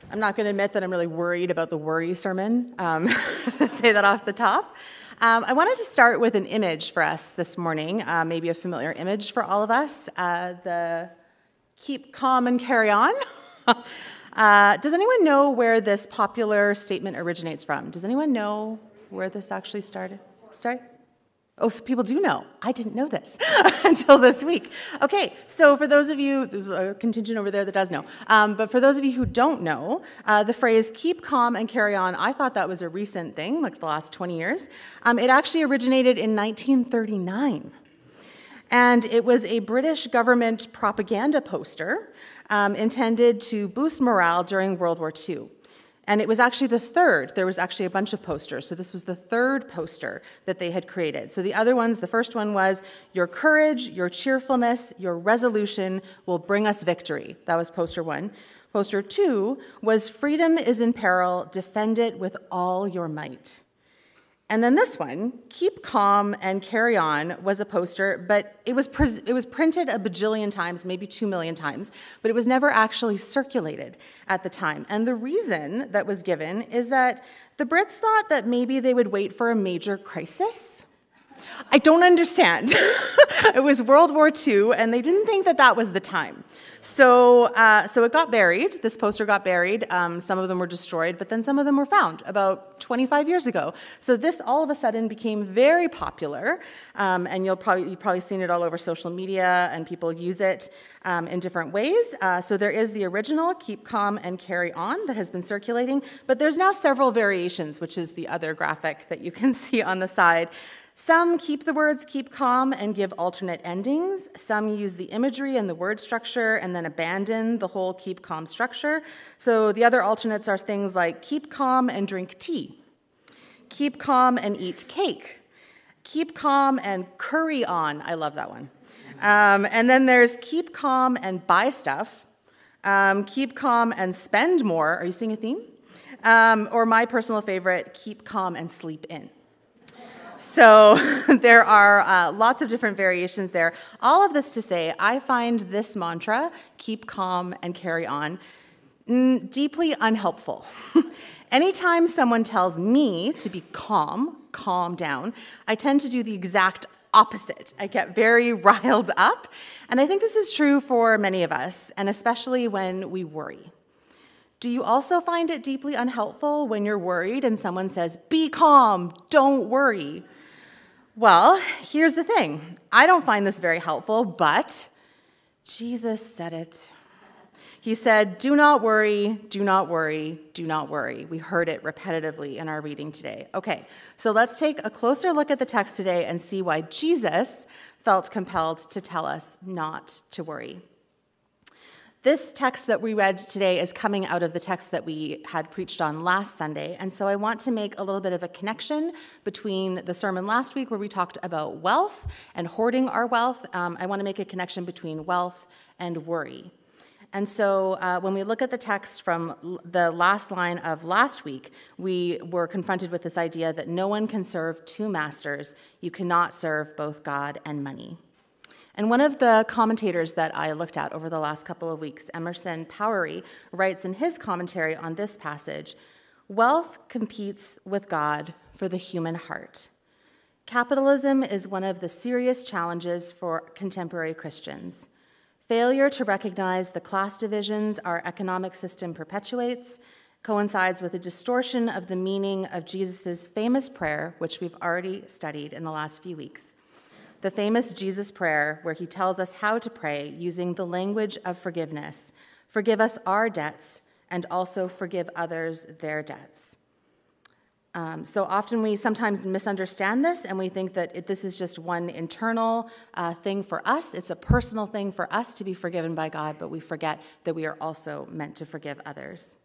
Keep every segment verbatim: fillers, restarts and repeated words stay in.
I'm not going to admit that I'm really worried about the worry sermon, um, just to say that off the top. Um, I wanted to start with an image for us this morning, uh, maybe a familiar image for all of us, uh, the keep calm and carry on. uh, does anyone know where this popular statement originates from? Does anyone know where this actually started? Sorry? Oh, so people do know. I didn't know this until this week. Okay, so for those of you, there's a contingent over there that does know, um, but for those of you who don't know, uh, the phrase keep calm and carry on, I thought that was a recent thing, like the last twenty years. Um, it actually originated in nineteen thirty-nine. And it was a British government propaganda poster um, intended to boost morale during World War Two. And it was actually the third. There was actually a bunch of posters. So this was the third poster that they had created. So the other ones, the first one was, your courage, your cheerfulness, your resolution will bring us victory. That was poster one. Poster two was, freedom is in peril, defend it with all your might. And then this one, keep calm and carry on, was a poster, but it was pre- it was printed a bajillion times, maybe two million times, but it was never actually circulated at the time. And the reason that was given is that the Brits thought that maybe they would wait for a major crisis. I don't understand. It was World War Two, and they didn't think that that was the time. So uh, so it got buried. This poster got buried. Um, some of them were destroyed, but then some of them were found about twenty-five years ago. So this all of a sudden became very popular, um, and you'll probably, you've probably seen it all over social media, and people use it um, in different ways. Uh, so there is the original, keep calm and carry on, that has been circulating, but there's now several variations, which is the other graphic that you can see on the side. Some keep the words keep calm and give alternate endings. Some use the imagery and the word structure and then abandon the whole keep calm structure. So the other alternates are things like keep calm and drink tea, keep calm and eat cake, keep calm and curry on. I love that one. Um, and then there's keep calm and buy stuff, um, keep calm and spend more. Are you seeing a theme? Um, or my personal favorite, keep calm and sleep in. So there are uh, lots of different variations there. All of this to say, I find this mantra, keep calm and carry on, mm, deeply unhelpful. Anytime someone tells me to be calm, calm down, I tend to do the exact opposite. I get very riled up, and I think this is true for many of us, and especially when we worry. Do you also find it deeply unhelpful when you're worried and someone says, be calm, don't worry? Well, here's the thing. I don't find this very helpful, but Jesus said it. He said, do not worry, do not worry, do not worry. We heard it repetitively in our reading today. Okay, so let's take a closer look at the text today and see why Jesus felt compelled to tell us not to worry. This text that we read today is coming out of the text that we had preached on last Sunday, and so I want to make a little bit of a connection between the sermon last week where we talked about wealth and hoarding our wealth. Um, I want to make a connection between wealth and worry. And so uh, when we look at the text from the last line of last week, we were confronted with this idea that no one can serve two masters. You cannot serve both God and money. And one of the commentators that I looked at over the last couple of weeks, Emerson Powery, writes in his commentary on this passage, wealth competes with God for the human heart. Capitalism is one of the serious challenges for contemporary Christians. Failure to recognize the class divisions our economic system perpetuates coincides with a distortion of the meaning of Jesus' famous prayer, which we've already studied in the last few weeks. The famous Jesus prayer where he tells us how to pray using the language of forgiveness. Forgive us our debts and also forgive others their debts. Um, so often we sometimes misunderstand this and we think that it, this is just one internal uh, thing for us. It's a personal thing for us to be forgiven by God, but we forget that we are also meant to forgive others.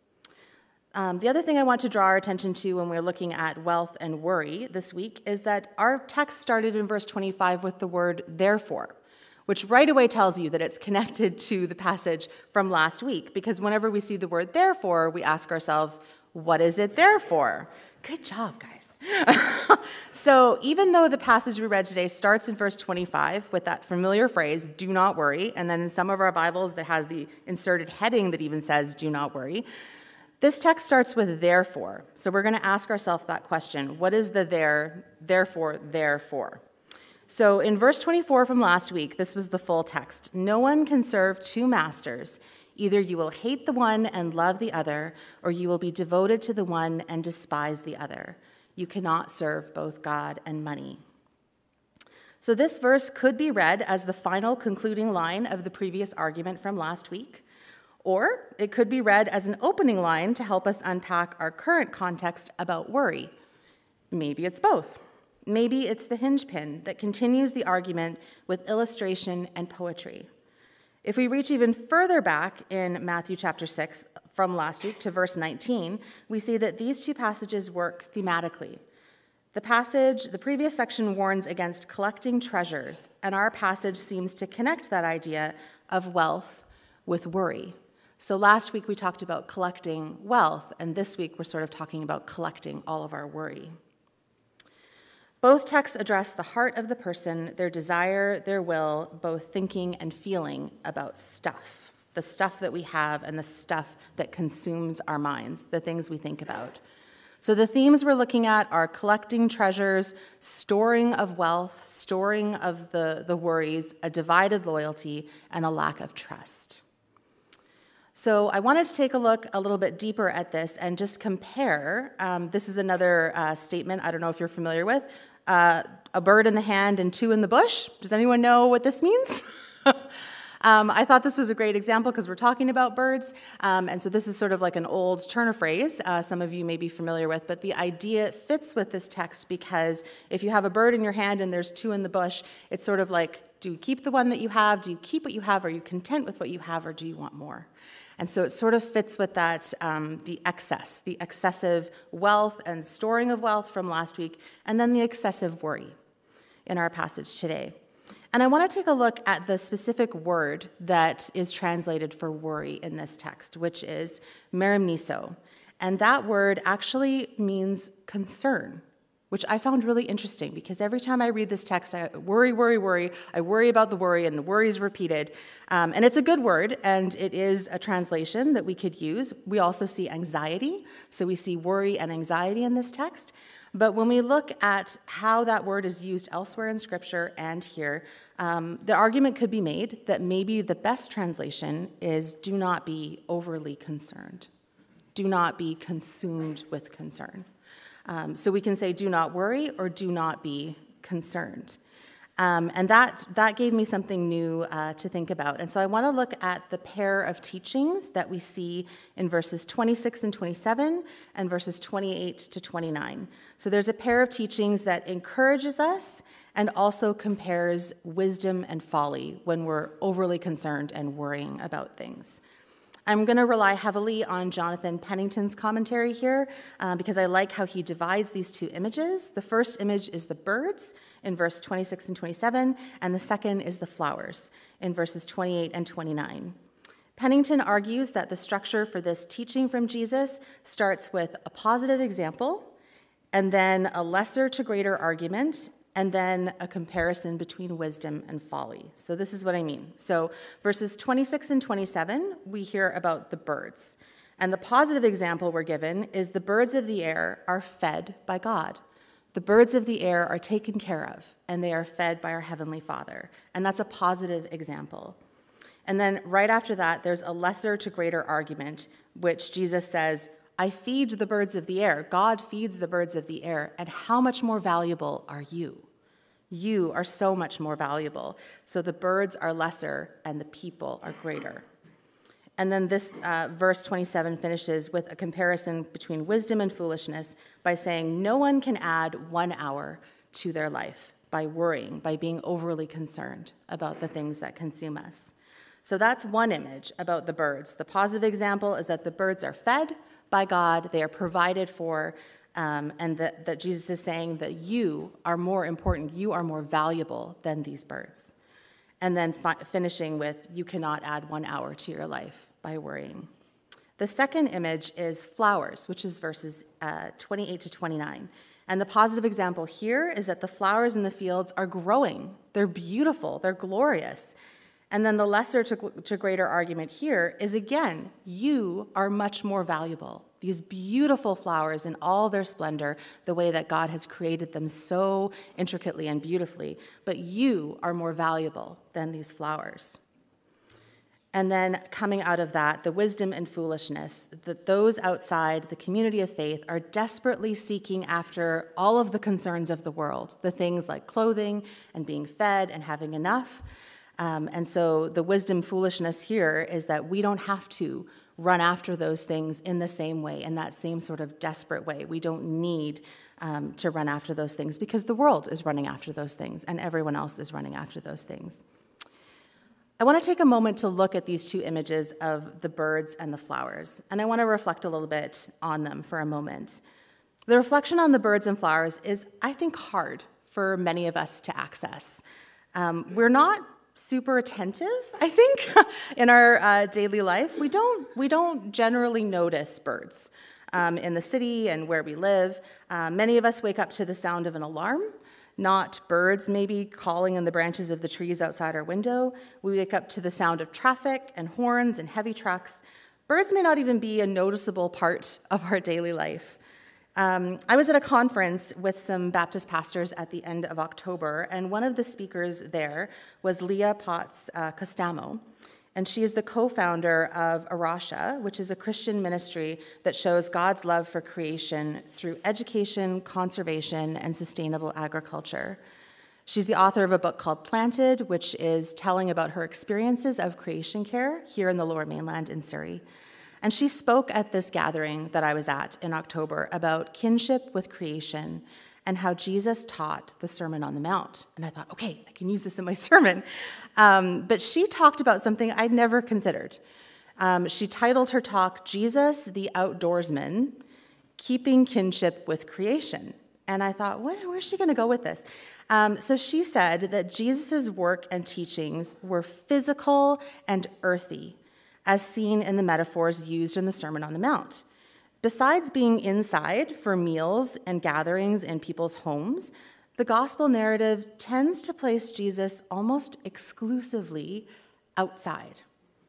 Um, the other thing I want to draw our attention to when we're looking at wealth and worry this week is that our text started in verse twenty-five with the word therefore, which right away tells you that it's connected to the passage from last week, because whenever we see the word therefore, we ask ourselves, what is it there for? Good job, guys. So even though the passage we read today starts in verse twenty-five with that familiar phrase, do not worry, and then in some of our Bibles that has the inserted heading that even says, do not worry, this text starts with therefore. So we're going to ask ourselves that question. What is the there, therefore, therefore? So in verse twenty-four from last week, this was the full text. No one can serve two masters. Either you will hate the one and love the other, or you will be devoted to the one and despise the other. You cannot serve both God and money. So this verse could be read as the final concluding line of the previous argument from last week, or it could be read as an opening line to help us unpack our current context about worry. Maybe it's both. Maybe it's the hinge pin that continues the argument with illustration and poetry. If we reach even further back in Matthew chapter six from last week to verse nineteen, we see that these two passages work thematically. The passage, the previous section warns against collecting treasures, and our passage seems to connect that idea of wealth with worry. So last week we talked about collecting wealth, and this week we're sort of talking about collecting all of our worry. Both texts address the heart of the person, their desire, their will, both thinking and feeling about stuff, the stuff that we have and the stuff that consumes our minds, the things we think about. So the themes we're looking at are collecting treasures, storing of wealth, storing of the, the worries, a divided loyalty, and a lack of trust. So I wanted to take a look a little bit deeper at this and just compare. Um, this is another uh, statement I don't know if you're familiar with. Uh, a bird in the hand and two in the bush. Does anyone know what this means? um, I thought this was a great example because we're talking about birds. Um, and so this is sort of like an old Turner phrase uh, some of you may be familiar with. But the idea fits with this text because if you have a bird in your hand and there's two in the bush, it's sort of like, do you keep the one that you have? Do you keep what you have? Are you content with what you have, or do you want more? And so it sort of fits with that, um, the excess, the excessive wealth and storing of wealth from last week, and then the excessive worry in our passage today. And I want to take a look at the specific word that is translated for worry in this text, which is merimneso. And that word actually means concern, which I found really interesting because every time I read this text, I worry, worry, worry. I worry about the worry, and the worry is repeated. Um, and it's a good word, and it is a translation that we could use. We also see anxiety, so we see worry and anxiety in this text. But when we look at how that word is used elsewhere in Scripture and here, um, the argument could be made that maybe the best translation is do not be overly concerned. Do not be consumed with concern. Um, so we can say do not worry or do not be concerned. Um, and that, that gave me something new uh, to think about. And so I want to look at the pair of teachings that we see in verses twenty-six and twenty-seven and verses twenty-eight to twenty-nine. So there's a pair of teachings that encourages us and also compares wisdom and folly when we're overly concerned and worrying about things. I'm going to rely heavily on Jonathan Pennington's commentary here uh, because I like how he divides these two images. The first image is the birds in verse twenty-six and twenty-seven, and the second is the flowers in verses twenty-eight and twenty-nine. Pennington argues that the structure for this teaching from Jesus starts with a positive example, and then a lesser to greater argument, and then a comparison between wisdom and folly. So this is what I mean. So verses twenty-six and twenty-seven, we hear about the birds. And the positive example we're given is the birds of the air are fed by God. The birds of the air are taken care of, and they are fed by our Heavenly Father. And that's a positive example. And then right after that, there's a lesser to greater argument, which Jesus says, I feed the birds of the air. God feeds the birds of the air. And how much more valuable are you? You are so much more valuable. So the birds are lesser and the people are greater. And then this uh, verse twenty-seven finishes with a comparison between wisdom and foolishness by saying no one can add one hour to their life by worrying, by being overly concerned about the things that consume us. So that's one image about the birds. The positive example is that the birds are fed by God, they are provided for, um, and that, that Jesus is saying that you are more important, you are more valuable than these birds. And then fi- finishing with, you cannot add one hour to your life by worrying. The second image is flowers, which is verses uh, twenty-eight to twenty-nine. And the positive example here is that the flowers in the fields are growing. They're beautiful. They're glorious. And then the lesser to, to greater argument here is, again, you are much more valuable. These beautiful flowers in all their splendor, the way that God has created them so intricately and beautifully, but you are more valuable than these flowers. And then coming out of that, the wisdom and foolishness, that those outside the community of faith are desperately seeking after all of the concerns of the world, the things like clothing and being fed and having enough. Um, and so the wisdom foolishness here is that we don't have to run after those things in the same way, in that same sort of desperate way. We don't need um, to run after those things because the world is running after those things and everyone else is running after those things. I want to take a moment to look at these two images of the birds and the flowers, and I want to reflect a little bit on them for a moment. The reflection on the birds and flowers is, I think, hard for many of us to access. Um, we're not super attentive, I think, in our uh, daily life. We don't, we don't generally notice birds um, in the city and where we live. Uh, many of us wake up to the sound of an alarm, not birds maybe calling in the branches of the trees outside our window. We wake up to the sound of traffic and horns and heavy trucks. Birds may not even be a noticeable part of our daily life. Um, I was at a conference with some Baptist pastors at the end of October, and one of the speakers there was Leah Potts uh, Costamo, and she is the co-founder of Arasha, which is a Christian ministry that shows God's love for creation through education, conservation, and sustainable agriculture. She's the author of a book called Planted, which is telling about her experiences of creation care here in the Lower Mainland in Surrey. And she spoke at this gathering that I was at in October about kinship with creation and how Jesus taught the Sermon on the Mount. And I thought, okay, I can use this in my sermon. Um, but she talked about something I'd never considered. Um, she titled her talk, Jesus the Outdoorsman, Keeping Kinship with Creation. And I thought, what, where's she going to go with this? Um, so she said that Jesus' work and teachings were physical and earthy, as seen in the metaphors used in the Sermon on the Mount. Besides being inside for meals and gatherings in people's homes, the gospel narrative tends to place Jesus almost exclusively outside.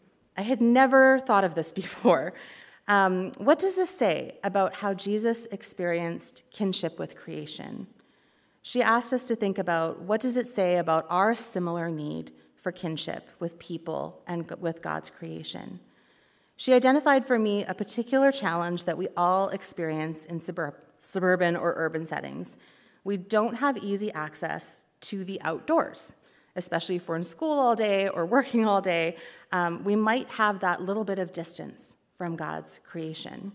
I had never thought of this before. Um, what does this say about how Jesus experienced kinship with creation? She asked us to think about, what does it say about our similar need for kinship with people and with God's creation? She identified for me a particular challenge that we all experience in suburb, suburban or urban settings. We don't have easy access to the outdoors, especially if we're in school all day or working all day. Um, we might have that little bit of distance from God's creation.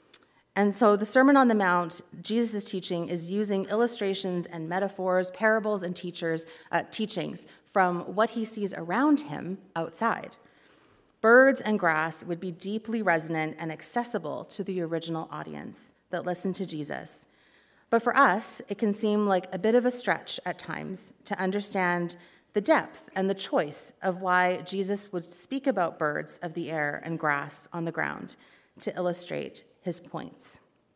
And so the Sermon on the Mount, Jesus' teaching, is using illustrations and metaphors, parables and teachers, uh, teachings from what he sees around him outside. Birds and grass would be deeply resonant and accessible to the original audience that listened to Jesus. But for us, it can seem like a bit of a stretch at times to understand the depth and the choice of why Jesus would speak about birds of the air and grass on the ground to illustrate his points.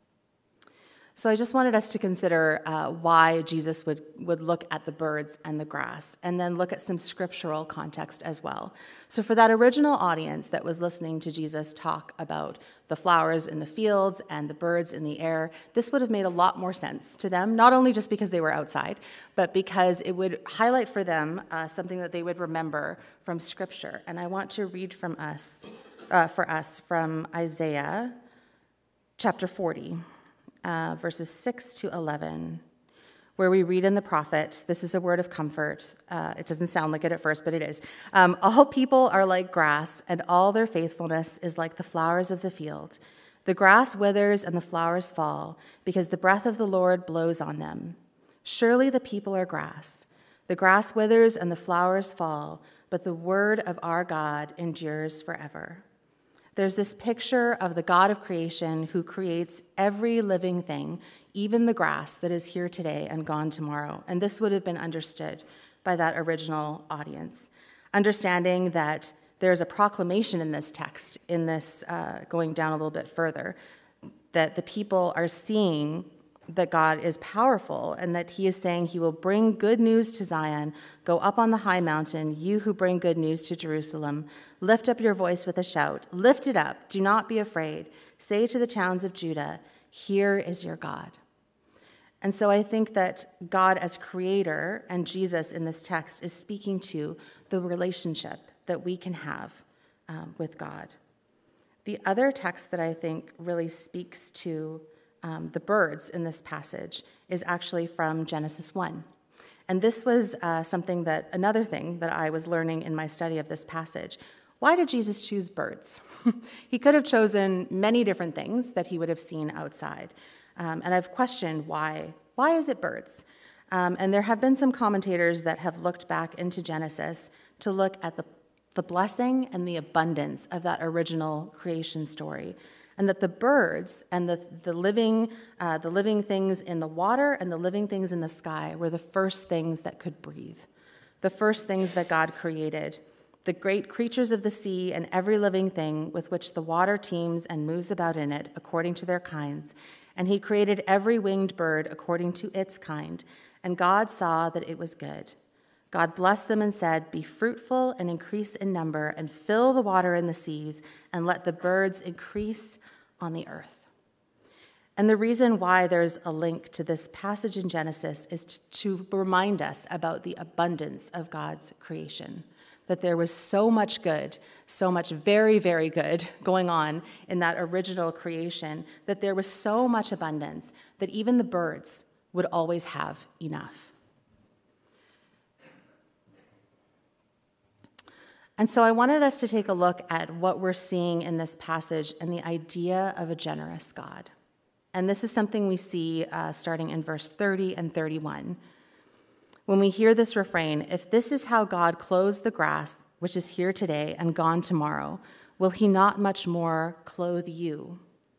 So I just wanted us to consider uh, why Jesus would, would look at the birds and the grass, and then look at some scriptural context as well. So for that original audience that was listening to Jesus talk about the flowers in the fields and the birds in the air, this would have made a lot more sense to them, not only just because they were outside, but because it would highlight for them uh, something that they would remember from Scripture. And I want to read from us, uh, for us from Isaiah chapter forty. Uh, verses six to eleven, where we read in the prophet, this is a word of comfort. Uh, it doesn't sound like it at first, but it is. Um, all people are like grass, and all their faithfulness is like the flowers of the field. The grass withers and the flowers fall, because the breath of the Lord blows on them. Surely the people are grass. The grass withers and the flowers fall, but the word of our God endures forever. There's this picture of the God of creation who creates every living thing, even the grass that is here today and gone tomorrow. And this would have been understood by that original audience. Understanding that there's a proclamation in this text, in this uh, going down a little bit further, that the people are seeing that God is powerful and that he is saying he will bring good news to Zion. Go up on the high mountain, you who bring good news to Jerusalem. Lift up your voice with a shout. Lift it up. Do not be afraid. Say to the towns of Judah, here is your God. And so I think that God as creator and Jesus in this text is speaking to the relationship that we can have um, with God. The other text that I think really speaks to Um, the birds in this passage is actually from Genesis one. And this was uh, something that, another thing that I was learning in my study of this passage. Why did Jesus choose birds? He could have chosen many different things that he would have seen outside. Um, and I've questioned why. Why is it birds? Um, and there have been some commentators that have looked back into Genesis to look at the, the blessing and the abundance of that original creation story. And that the birds and the, the, living, uh, the living things in the water and the living things in the sky were the first things that could breathe, the first things that God created, the great creatures of the sea and every living thing with which the water teems and moves about in it according to their kinds. And he created every winged bird according to its kind. And God saw that it was good. God blessed them and said, be fruitful and increase in number and fill the water in the seas and let the birds increase on the earth. And the reason why there's a link to this passage in Genesis is to remind us about the abundance of God's creation, that there was so much good, so much very, very good going on in that original creation, that there was so much abundance that even the birds would always have enough. And so I wanted us to take a look at what we're seeing in this passage and the idea of a generous God. And this is something we see uh, starting in verse thirty and thirty-one. When we hear this refrain, if this is how God clothes the grass, which is here today and gone tomorrow, will he not much more clothe you?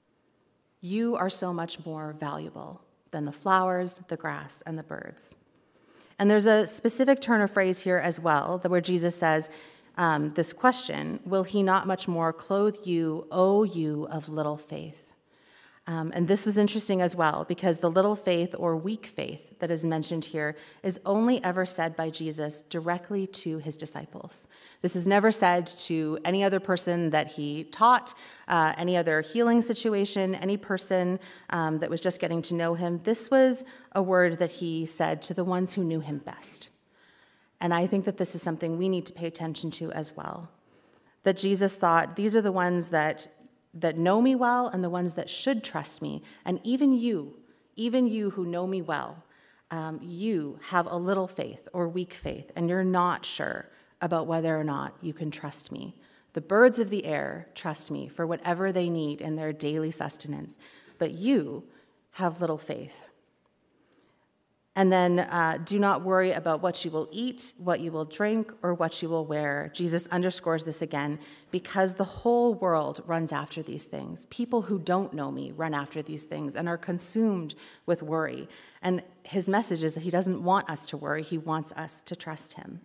You are so much more valuable than the flowers, the grass, and the birds. And there's a specific turn of phrase here as well, where Jesus says, Um, this question, will he not much more clothe you, O you of little faith? Um, and this was interesting as well, because the little faith or weak faith that is mentioned here is only ever said by Jesus directly to his disciples. This is never said to any other person that he taught, uh, any other healing situation, any person um, that was just getting to know him. This was a word that he said to the ones who knew him best. And I think that this is something we need to pay attention to as well. That Jesus thought, these are the ones that, that know me well and the ones that should trust me. And even you, even you who know me well, um, you have a little faith or weak faith, and you're not sure about whether or not you can trust me. The birds of the air trust me for whatever they need in their daily sustenance, but you have little faith. And then uh, do not worry about what you will eat, what you will drink, or what you will wear. Jesus underscores this again, because the whole world runs after these things. People who don't know me run after these things and are consumed with worry. And his message is that he doesn't want us to worry. He wants us to trust him.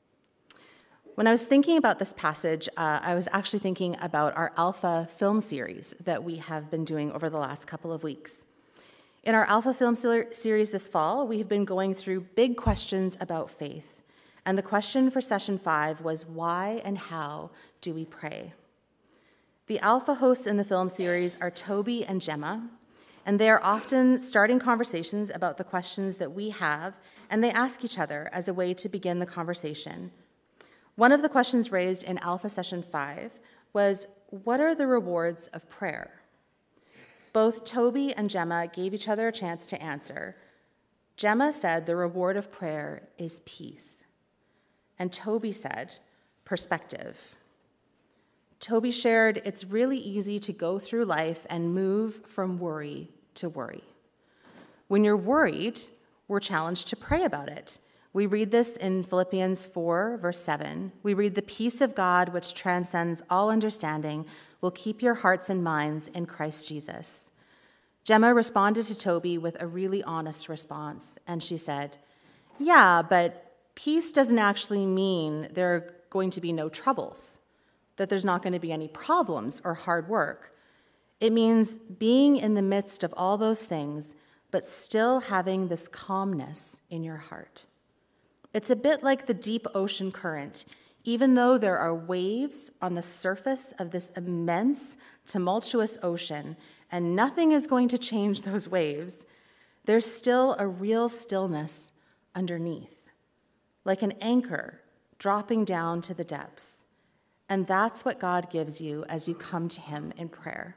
When I was thinking about this passage, uh, I was actually thinking about our Alpha film series that we have been doing over the last couple of weeks. In our Alpha Film series this fall, we've been going through big questions about faith. And the question for session five was, why and how do we pray? The Alpha hosts in the film series are Toby and Gemma, and they are often starting conversations about the questions that we have, and they ask each other as a way to begin the conversation. One of the questions raised in Alpha session five was, what are the rewards of prayer? Both Toby and Gemma gave each other a chance to answer. Gemma said the reward of prayer is peace. And Toby said, perspective. Toby shared it's really easy to go through life and move from worry to worry. When you're worried, we're challenged to pray about it. We read this in Philippians four, verse seven. We read, the peace of God, which transcends all understanding, will keep your hearts and minds in Christ Jesus. Gemma responded to Toby with a really honest response, and she said, yeah, but peace doesn't actually mean there are going to be no troubles, that there's not going to be any problems or hard work. It means being in the midst of all those things, but still having this calmness in your heart. It's a bit like the deep ocean current. Even though there are waves on the surface of this immense, tumultuous ocean, and nothing is going to change those waves, there's still a real stillness underneath, like an anchor dropping down to the depths. And that's what God gives you as you come to him in prayer.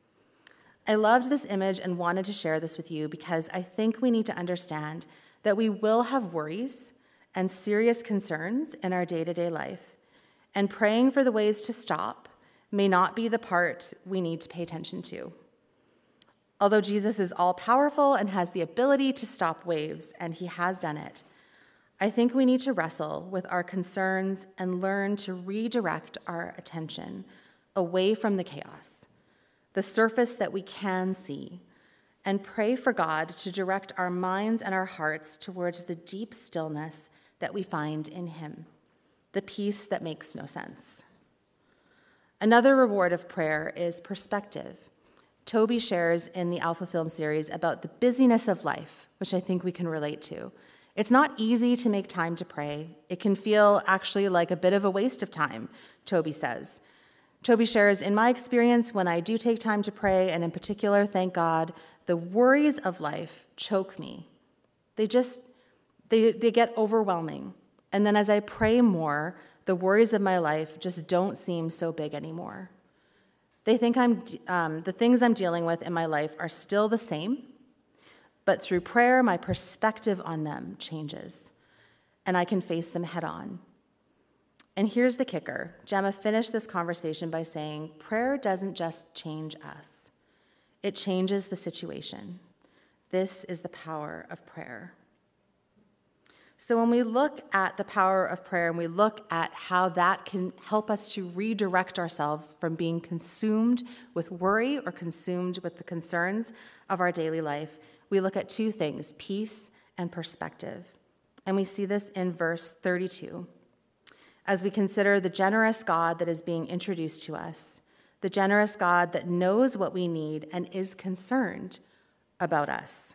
I loved this image and wanted to share this with you because I think we need to understand that we will have worries and serious concerns in our day-to-day life, and praying for the waves to stop may not be the part we need to pay attention to. Although Jesus is all-powerful and has the ability to stop waves, and he has done it, I think we need to wrestle with our concerns and learn to redirect our attention away from the chaos, the surface that we can see, and pray for God to direct our minds and our hearts towards the deep stillness that we find in him, the peace that makes no sense. Another reward of prayer is perspective. Toby shares in the Alpha Film series about the busyness of life, which I think we can relate to. It's not easy to make time to pray. It can feel actually like a bit of a waste of time, Toby says. Toby shares, in my experience, when I do take time to pray, and in particular, thank God, the worries of life choke me. They just, they, they get overwhelming. And then as I pray more, the worries of my life just don't seem so big anymore. They think I'm, um, the things I'm dealing with in my life are still the same, but through prayer, my perspective on them changes, and I can face them head on. And here's the kicker. Gemma finished this conversation by saying, prayer doesn't just change us. It changes the situation. This is the power of prayer. So when we look at the power of prayer and we look at how that can help us to redirect ourselves from being consumed with worry or consumed with the concerns of our daily life, we look at two things, peace and perspective. And we see this in verse thirty-two. As we consider the generous God that is being introduced to us, the generous God that knows what we need and is concerned about us.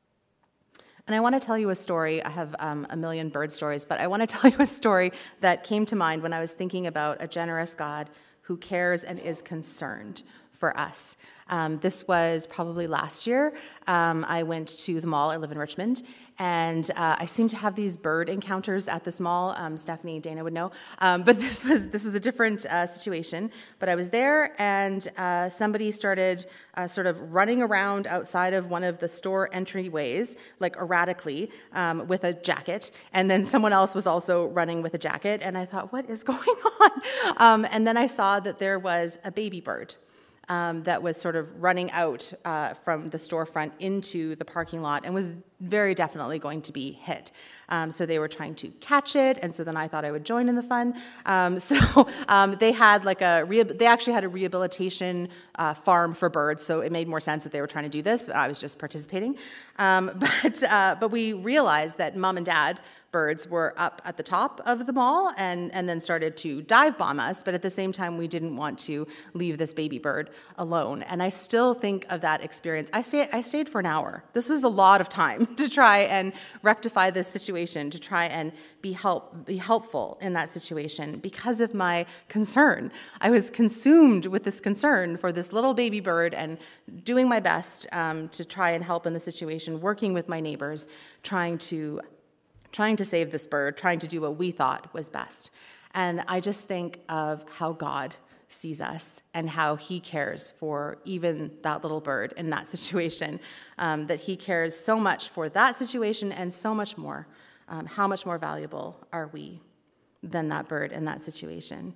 And I want to tell you a story. I have um, a million bird stories, but I want to tell you a story that came to mind when I was thinking about a generous God who cares and is concerned for us. Um, this was probably last year. Um, I went to the mall. I live in Richmond, and uh, I seem to have these bird encounters at this mall. Um, Stephanie, Dana would know, um, but this was this was a different uh, situation. But I was there, and uh, somebody started uh, sort of running around outside of one of the store entryways, like erratically, um, with a jacket, and then someone else was also running with a jacket, and I thought, what is going on? Um, and then I saw that there was a baby bird Um, that was sort of running out uh, from the storefront into the parking lot and was very definitely going to be hit. Um, so they were trying to catch it, and so then I thought I would join in the fun. Um, so um, they had like a re- they actually had a rehabilitation uh, farm for birds, so it made more sense that they were trying to do this, but I was just participating. Um, but uh, but we realized that mom and dad birds were up at the top of the mall and, and then started to dive bomb us, but at the same time, we didn't want to leave this baby bird alone. And I still think of that experience. I stayed, I stayed for an hour. This was a lot of time to try and rectify this situation, to try and be help, be helpful in that situation because of my concern. I was consumed with this concern for this little baby bird and doing my best um, to try and help in the situation, working with my neighbors, trying to trying to save this bird, trying to do what we thought was best. And I just think of how God sees us and how he cares for even that little bird in that situation, um, that he cares so much for that situation and so much more. Um, how much more valuable are we than that bird in that situation?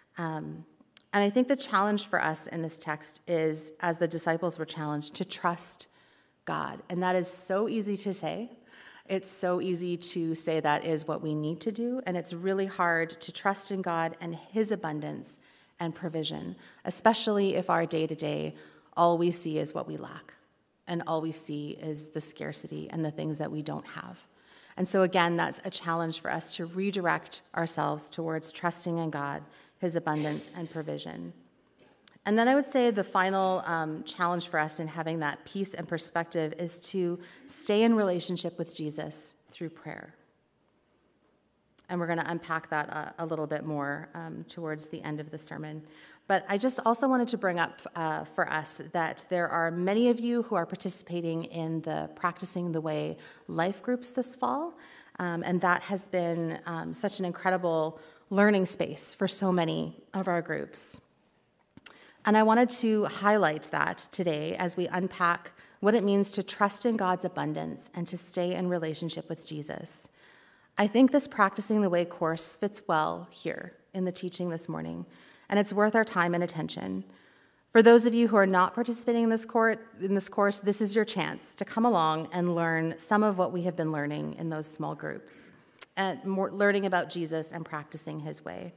Um, and I think the challenge for us in this text is, as the disciples were challenged, to trust God. And that is so easy to say. It's so easy to say that is what we need to do, and it's really hard to trust in God and his abundance and provision, especially if our day-to-day, all we see is what we lack, and all we see is the scarcity and the things that we don't have. And so again, that's a challenge for us to redirect ourselves towards trusting in God, his abundance and provision. And then I would say the final um, challenge for us in having that peace and perspective is to stay in relationship with Jesus through prayer. And we're going to unpack that a, a little bit more um, towards the end of the sermon. But I just also wanted to bring up uh, for us that there are many of you who are participating in the Practicing the Way life groups this fall. Um, and that has been um, such an incredible learning space for so many of our groups. And I wanted to highlight that today as we unpack what it means to trust in God's abundance and to stay in relationship with Jesus. I think this Practicing the Way course fits well here in the teaching this morning, and it's worth our time and attention. For those of you who are not participating in this, court, in this course, this is your chance to come along and learn some of what we have been learning in those small groups, and more, learning about Jesus and practicing his way.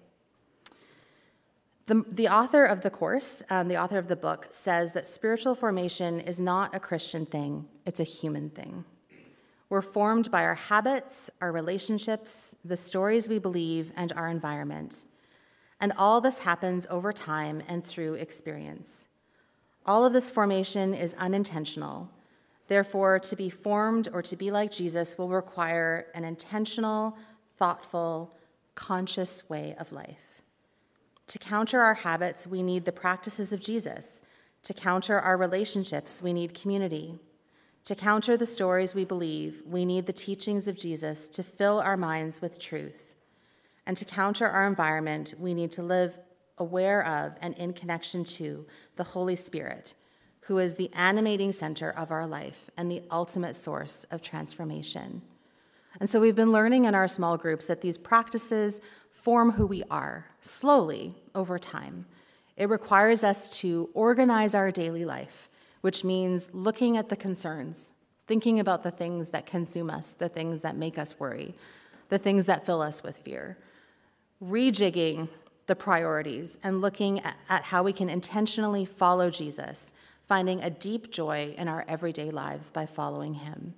The, the author of the course, um, the author of the book, says that spiritual formation is not a Christian thing, it's a human thing. We're formed by our habits, our relationships, the stories we believe, and our environment. And all this happens over time and through experience. All of this formation is unintentional. Therefore, to be formed or to be like Jesus will require an intentional, thoughtful, conscious way of life. To counter our habits, we need the practices of Jesus. To counter our relationships, we need community. To counter the stories we believe, we need the teachings of Jesus to fill our minds with truth. And to counter our environment, we need to live aware of and in connection to the Holy Spirit, who is the animating center of our life and the ultimate source of transformation. And so we've been learning in our small groups that these practices form who we are, slowly, over time. It requires us to organize our daily life, which means looking at the concerns, thinking about the things that consume us, the things that make us worry, the things that fill us with fear, rejigging the priorities and looking at, at how we can intentionally follow Jesus, finding a deep joy in our everyday lives by following him.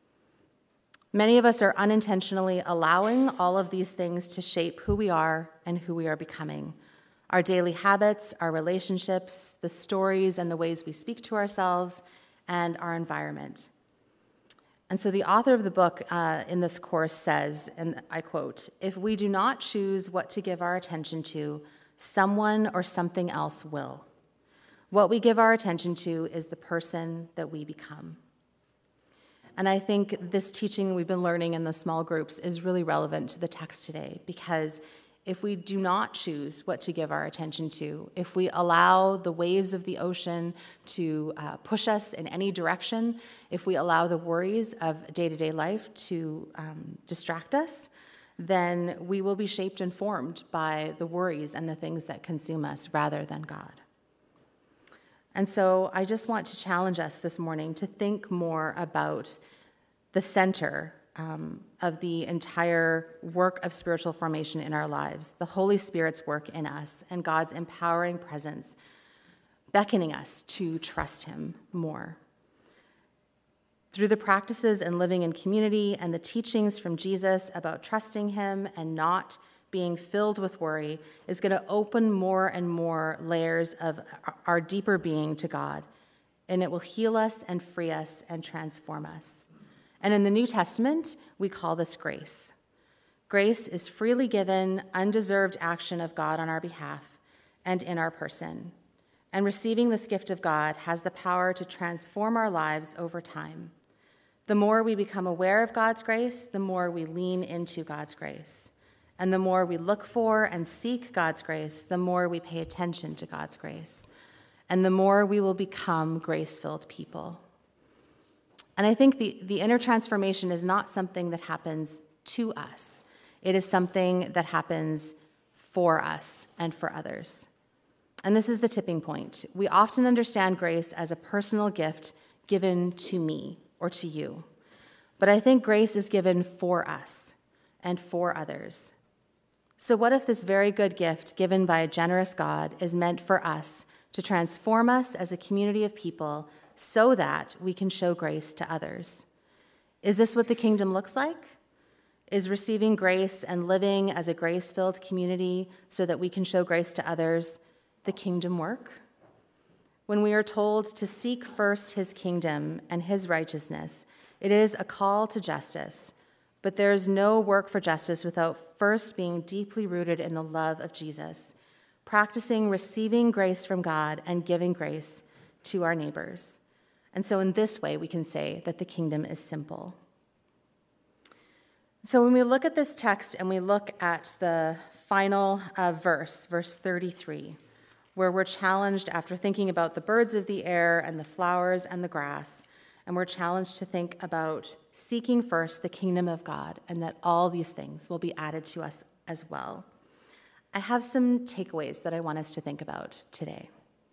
Many of us are unintentionally allowing all of these things to shape who we are and who we are becoming. Our daily habits, our relationships, the stories and the ways we speak to ourselves, and our environment. And so the author of the book uh, in this course says, and I quote, "If we do not choose what to give our attention to, someone or something else will. What we give our attention to is the person that we become." And I think this teaching we've been learning in the small groups is really relevant to the text today, because if we do not choose what to give our attention to, if we allow the waves of the ocean to uh, push us in any direction, if we allow the worries of day-to-day life to um, distract us, then we will be shaped and formed by the worries and the things that consume us rather than God. And so I just want to challenge us this morning to think more about the center um, of the entire work of spiritual formation in our lives, the Holy Spirit's work in us, and God's empowering presence, beckoning us to trust him more. Through the practices and living in community and the teachings from Jesus about trusting him and not being filled with worry is going to open more and more layers of our deeper being to God, and it will heal us and free us and transform us. And in the New Testament, we call this grace. Grace is freely given, undeserved action of God on our behalf and in our person. And receiving this gift of God has the power to transform our lives over time. The more we become aware of God's grace, the more we lean into God's grace. And the more we look for and seek God's grace, the more we pay attention to God's grace. And the more we will become grace-filled people. And I think the, the inner transformation is not something that happens to us. It is something that happens for us and for others. And this is the tipping point. We often understand grace as a personal gift given to me or to you. But I think grace is given for us and for others. So what if this very good gift given by a generous God is meant for us to transform us as a community of people so that we can show grace to others? Is this what the kingdom looks like? Is receiving grace and living as a grace-filled community so that we can show grace to others the kingdom work? When we are told to seek first his kingdom and his righteousness, it is a call to justice. But there is no work for justice without first being deeply rooted in the love of Jesus, practicing receiving grace from God and giving grace to our neighbors. And so in this way, we can say that the kingdom is simple. So when we look at this text and we look at the final uh, verse, verse thirty-three, where we're challenged after thinking about the birds of the air and the flowers and the grass, and we're challenged to think about seeking first the kingdom of God and that all these things will be added to us as well. I have some takeaways that I want us to think about today.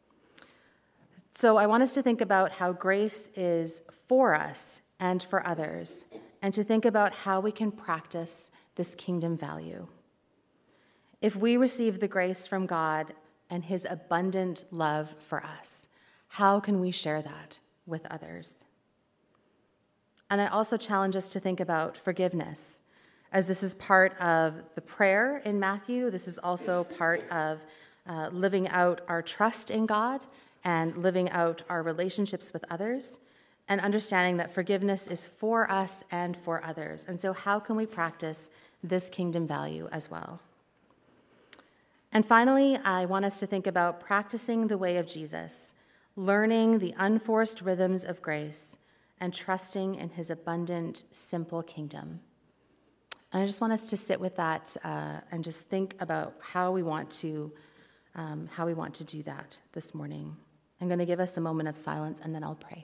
So I want us to think about how grace is for us and for others, and to think about how we can practice this kingdom value. If we receive the grace from God and his abundant love for us, how can we share that with others? And I also challenge us to think about forgiveness, as this is part of the prayer in Matthew. This is also part of uh, living out our trust in God and living out our relationships with others, and understanding that forgiveness is for us and for others. And so how can we practice this kingdom value as well? And finally, I want us to think about practicing the way of Jesus, learning the unforced rhythms of grace, and trusting in his abundant, simple kingdom. And I just want us to sit with that uh, and just think about how we want to, um, how we want to do that this morning. I'm going to give us a moment of silence, and then I'll pray.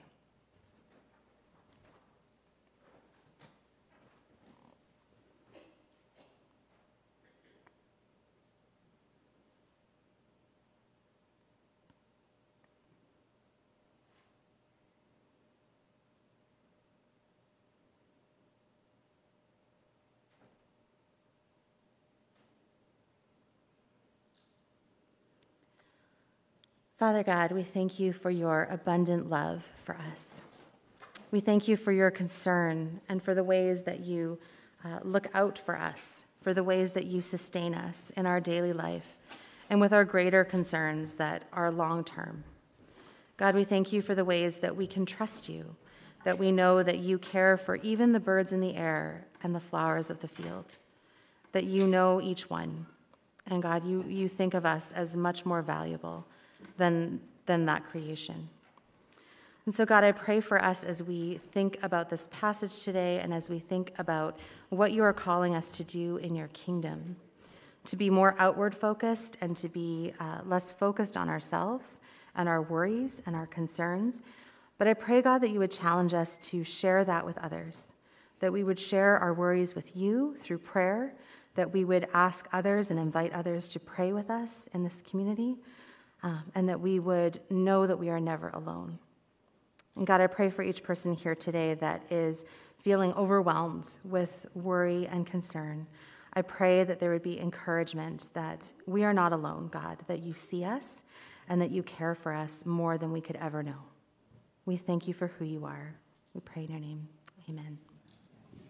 Father God, we thank you for your abundant love for us. We thank you for your concern and for the ways that you uh, look out for us, for the ways that you sustain us in our daily life, and with our greater concerns that are long-term. God, we thank you for the ways that we can trust you, that we know that you care for even the birds in the air and the flowers of the field, that you know each one. And God, you, you think of us as much more valuable than, than that creation. And so, God, I pray for us as we think about this passage today and as we think about what you are calling us to do in your kingdom, to be more outward focused and to be uh, less focused on ourselves and our worries and our concerns. But I pray, God, that you would challenge us to share that with others, that we would share our worries with you through prayer, that we would ask others and invite others to pray with us in this community, um, and that we would know that we are never alone. And God, I pray for each person here today that is feeling overwhelmed with worry and concern. I pray that there would be encouragement that we are not alone, God, that you see us and that you care for us more than we could ever know. We thank you for who you are. We pray in your name. Amen.